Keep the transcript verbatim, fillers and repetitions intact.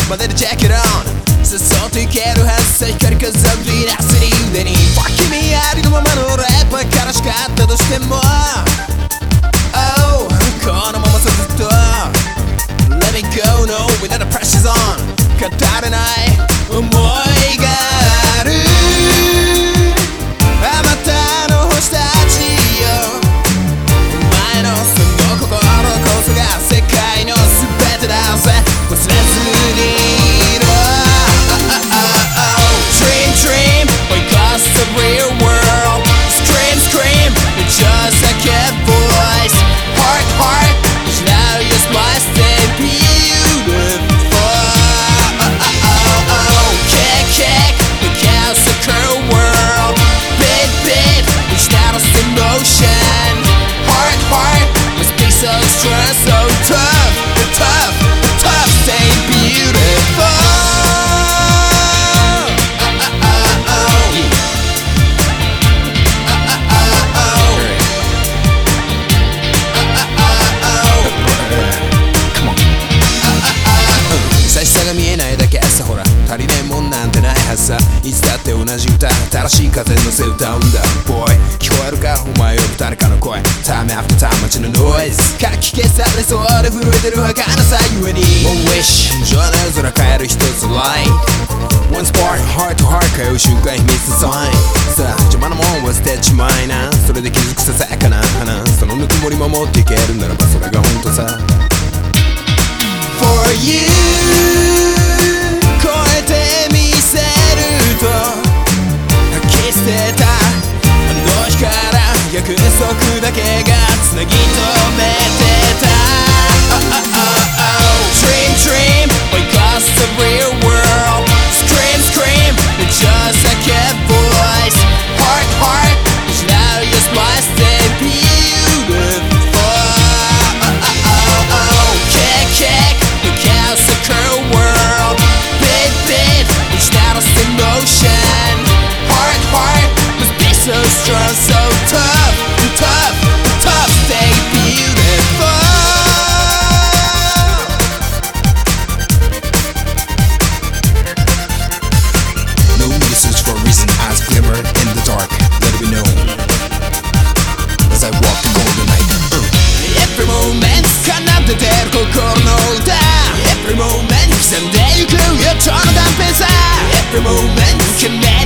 まででチェックイットオンさっそうといけるはずさ光る風を振り出すに腕に君ありのままの俺ばっか悲しかったとしても Oh このままずっと Let me go no without the pressure's on 語れない思いがあるあまたの星たちよお前のその心こそが世界の全てだぜ忘れずにいろ Dream dream we cross the real world Scream scream just like a voice Heart heart now your smile stay beautiful Kick kick the chaos of cruel world Beat beat each battle's emotion Heart heart must be so strong so tough tough tough stay beautiful差し差が見えないだけさほら足りないもんなんてないはずさいつだって同じ歌新しい風に乗せ歌うんだ Boy 聞こえるかお前呼ぶ誰かの声 Time after time 街のノイズかき消されそうで震えてる儚さゆえに One wish 情熱空変える一つ light One spark heart to heart 通う瞬間秘密のサインさあ邪魔なもんは捨てちまいなそれで気づくささやかな花そのぬくもり守っていけるならばそれが本当さ For you 超えてみせると吐き捨てたあの日から約束だけがつなぎ止めてた Dream dream we cross the real world Scream scream just like a voice Heart heart now your smile stay beautiful Kick kick the chaos of cruel world Beat beat each battle's emotion Heart heart must be so strong so tough tough tough stay beautiful No need to search for a reason eyes glimmer in the dark let it be known As I walk the golden night Every moment 奏でてる心の歌 Every moment 刻んでゆく予兆の断片さ Every moment 決め